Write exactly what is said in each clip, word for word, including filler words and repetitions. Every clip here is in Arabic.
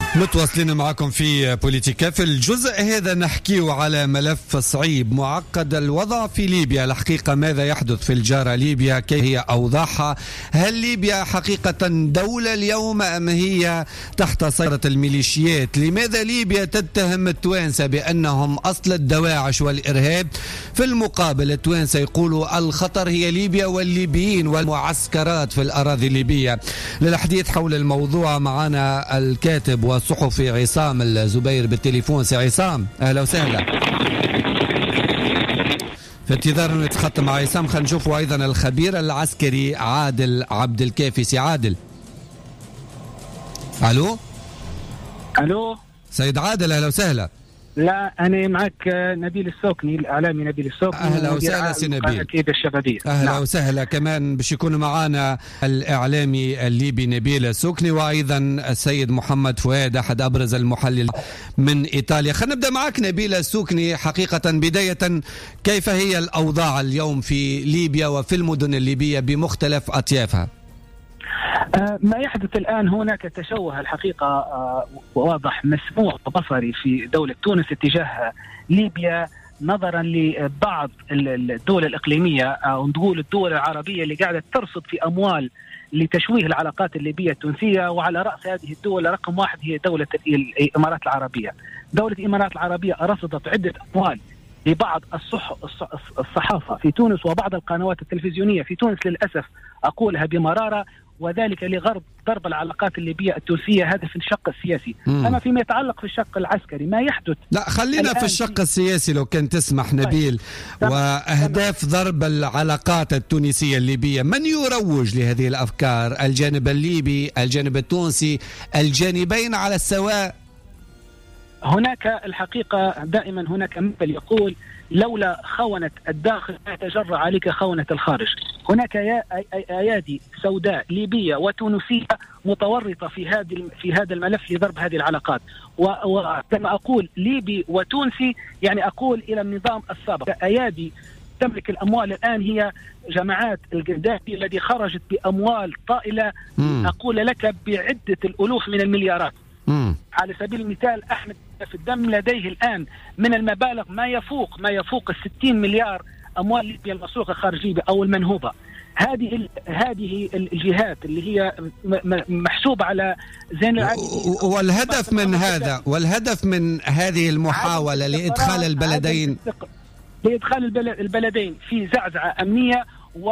متواصلين معكم في بوليتيكا. في الجزء هذا نحكيه على ملف صعيب معقد الوضع في ليبيا. الحقيقة ماذا يحدث في الجارة ليبيا؟ كيف هي أوضاعها؟ هل ليبيا حقيقة دولة اليوم أم هي تحت سيطرة الميليشيات؟ لماذا ليبيا تتهم التوانسة بأنهم أصل الدواعش والإرهاب؟ في المقابل التوانسة يقولوا الخطر هي ليبيا والليبيين والمعسكرات في الأراضي الليبية. للحديث حول الموضوع معنا الكاتب والصحفي عصام الزبير بالتليفون. سي عصام اهلا وسهلا. في انتظار انه يتخطى مع عصام خلينا نشوفوا ايضا الخبير العسكري عادل عبد الكافي. سي عادل. الو الو سيد عادل اهلا وسهلا. لا أنا معك نبيل السوكني الإعلامي نبيل السوكني. أهلا وسهلا سي نبيل. أكيد الشبابية. أهلا نعم. وسهلا كمان باش يكون معنا الإعلامي الليبي نبيل السوكني وأيضا السيد محمد فؤاد أحد أبرز المحلل من إيطاليا. خلينا نبدأ معك نبيل السوكني. حقيقة بداية كيف هي الأوضاع اليوم في ليبيا وفي المدن الليبية بمختلف أطيافها؟ ما يحدث الآن هناك تشوه الحقيقة واضح مسموع بصري في دولة تونس اتجاه ليبيا نظرا لبعض الدول الإقليمية أو نقول الدول العربية اللي قاعدة ترصد في أموال لتشويه العلاقات الليبية التونسية، وعلى رأس هذه الدول رقم واحد هي دولة الإمارات العربية. دولة الإمارات العربية رصدت عدة أموال لبعض الصح الصحافة في تونس وبعض القنوات التلفزيونية في تونس للأسف أقولها بمرارة، وذلك لغرض ضرب العلاقات الليبية التونسية هذا في الشق السياسي. مم. أما فيما يتعلق في الشق العسكري ما يحدث، لا خلينا في الشق السياسي لو كان تسمح نبيل. طيب. وأهداف ضرب العلاقات التونسية الليبية، من يروج لهذه الأفكار؟ الجانب الليبي، الجانب التونسي، الجانبين على السواء؟ هناك الحقيقة دائما هناك مثل يقول لولا خونة الداخل لا تجرى عليك خونة الخارج. هناك أيادي سوداء ليبية وتونسية متورطة في هذه في هذا الملف لضرب هذه العلاقات، وكما أقول ليبي وتونسي يعني أقول إلى النظام السابق. أيادي تملك الأموال الآن هي جماعات القذافي الذي خرجت بأموال طائلة م. أقول لك بعدة الألوف من المليارات. مم. على سبيل المثال أحمد في الدم لديه الآن من المبالغ ما يفوق ما يفوق الستين مليار أموال ليبيا المسروقة خارج ليبيا أو المنهوبة. هذه هذه الجهات اللي هي محسوبة على زين العابدين. والهدف من هذا والهدف من هذه المحاولة لإدخال البلدين لإدخال البلدين في زعزعة أمنية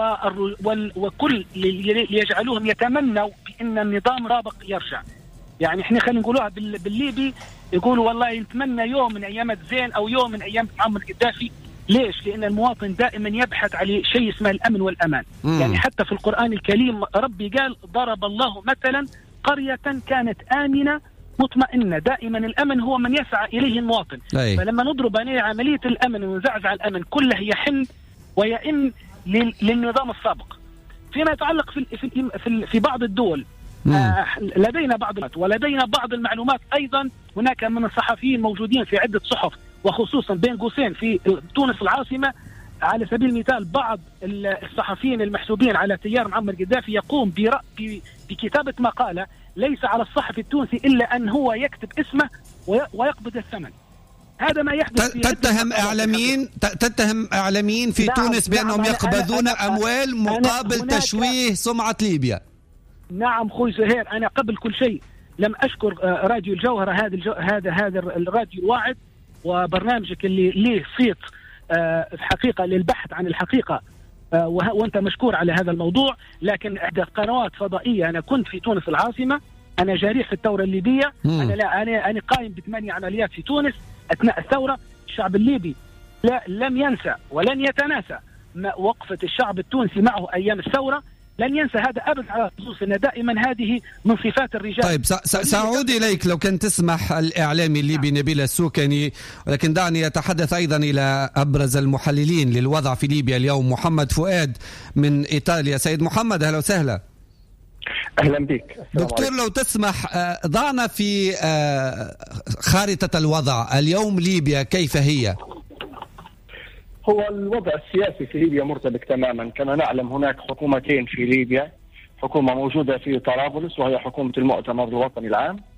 وكل ليجعلوهم يتمنوا بأن النظام رابق يرجع. يعني احنا خلينا نقولوها بالليبي يقولوا والله نتمنى يوم من ايام زين او يوم من ايام معمر القذافي. ليش؟ لان المواطن دائما يبحث على شيء اسمه الامن والامان. مم. يعني حتى في القران الكريم ربي قال ضرب الله مثلا قرية كانت آمنة مطمئنة. دائما الامن هو من يسعى اليه المواطن. أي. فلما نضرب عليه عملية الامن ونزعزع الامن كله يحن ويئن للنظام السابق. فيما يتعلق في في في بعض الدول آه لدينا بعض ولدينا بعض المعلومات أيضا. هناك من الصحفيين موجودين في عدة صحف وخصوصا بين قوسين في تونس العاصمة على سبيل المثال بعض الصحفيين المحسوبين على تيار معمر القذافي يقوم بكتابة مقالة ليس على الصحفي التونسي إلا أن هو يكتب اسمه ويقبض الثمن. هذا ما يحدث. تتهم إعلاميين تتهم إعلاميين في نعم تونس بأنهم نعم يقبضون أنا أنا أموال مقابل تشويه سمعة ليبيا. نعم خوي زهير، أنا قبل كل شيء لم أشكر راديو الجوهرة هذا الجو هذا هذا الراديو الواعد وبرنامجك اللي ليه صيت في حقيقة للبحث عن الحقيقة، وأنت مشكور على هذا الموضوع. لكن عدة قنوات فضائية، أنا كنت في تونس العاصمة، أنا جريح في الثورة الليبية. مم. أنا لا أنا أنا قائم بثمانية عمليات في تونس أثناء الثورة. الشعب الليبي لا لم ينسى ولن يتناسى وقفة الشعب التونسي معه أيام الثورة، لن ينسى هذا أبدا، على خصوص أن دائما هذه من صفات الرجال. طيب سأعود إليك لو كان تسمح الإعلامي الليبي نبيل السوكني، ولكن دعني أتحدث أيضا إلى أبرز المحللين للوضع في ليبيا اليوم. محمد فؤاد من إيطاليا. سيد محمد أهلا وسهلا. أهلا بك دكتور. لو تسمح ضعنا في خارطة الوضع اليوم ليبيا كيف هي؟ هو الوضع السياسي في ليبيا مرتبك تماما. كما نعلم هناك حكومتين في ليبيا، حكومة موجودة في طرابلس وهي حكومة المؤتمر الوطني العام،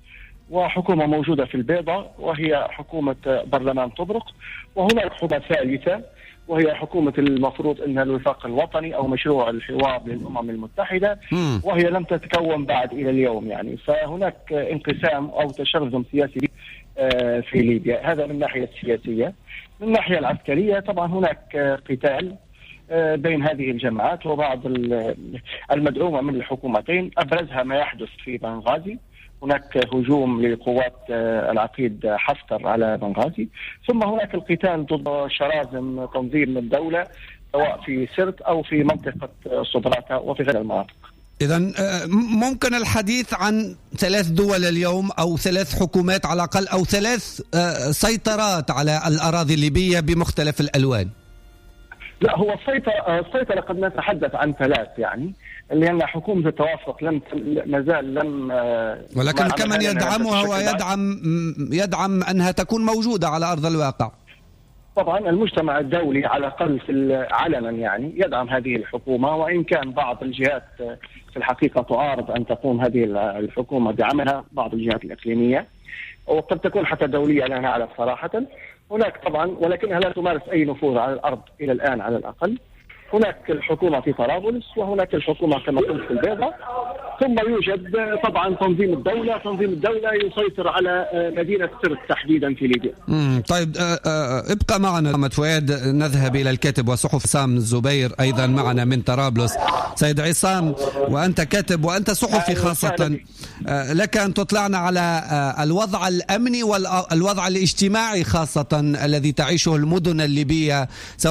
وحكومة موجودة في البيضاء وهي حكومة برلمان طبرق، وهناك حكومة ثالثة وهي حكومة المفروض أنها الوفاق الوطني أو مشروع الحوار للأمم المتحدة، وهي لم تتكون بعد إلى اليوم يعني. فهناك انقسام أو تشرذم سياسي في ليبيا، هذا من الناحية السياسية. من الناحية العسكرية طبعا هناك قتال بين هذه الجماعات وبعض المدعومة من الحكومتين، أبرزها ما يحدث في بنغازي. هناك هجوم لقوات العقيد حفتر على بنغازي، ثم هناك القتال ضد شرازم تنظيم الدولة سواء في سرت أو في منطقة صبراتا وفي غير المناطق. إذن ممكن الحديث عن ثلاث دول اليوم أو ثلاث حكومات على الأقل أو ثلاث سيطرات على الأراضي الليبية بمختلف الألوان. لا، هو السيطرة السيطرة قد نتحدث عن ثلاث يعني، لأن حكومة التوافق لم ما زال لم ولكن كمن يدعمها ويدعم يدعم أنها تكون موجودة على أرض الواقع. طبعا المجتمع الدولي على الأقل في علنا يعني يدعم هذه الحكومة، وإن كان بعض الجهات في الحقيقة تعارض أن تقوم هذه الحكومة بعملها، بعض الجهات الإقليمية وقد تكون حتى دولية لا نعلم صراحة. هناك طبعا ولكنها لا تمارس أي نفوذ على الأرض إلى الآن على الأقل. هناك الحكومة في طرابلس وهناك الحكومة كما قلت في البيضاء، ثم يوجد طبعا تنظيم الدولة. تنظيم الدولة يسيطر على مدينة سرت تحديدا في ليبيا. امم طيب ابقى معنا محمد فؤاد، نذهب إلى الكاتب وصحف عصام الزبير أيضا معنا من طرابلس. سيد عصام، وأنت كاتب وأنت صحفي خاصة، لك أن تطلعنا على الوضع الأمني والوضع الاجتماعي خاصة الذي تعيشه المدن الليبية